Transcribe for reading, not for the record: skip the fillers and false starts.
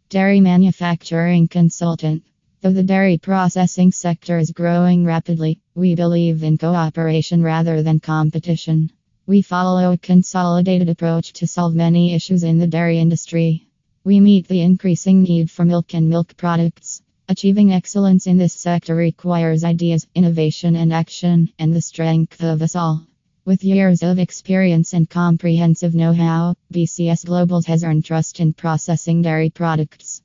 Dairy manufacturing consultant. Though the dairy processing sector is growing rapidly, we believe in cooperation rather than competition. We follow a consolidated approach to solve many issues in the dairy industry. We meet the increasing need for milk and milk products. Achieving excellence in this sector requires ideas, innovation, and action, and the strength of us all. With years of experience and comprehensive know how, BCS Global has earned trust in processing dairy products.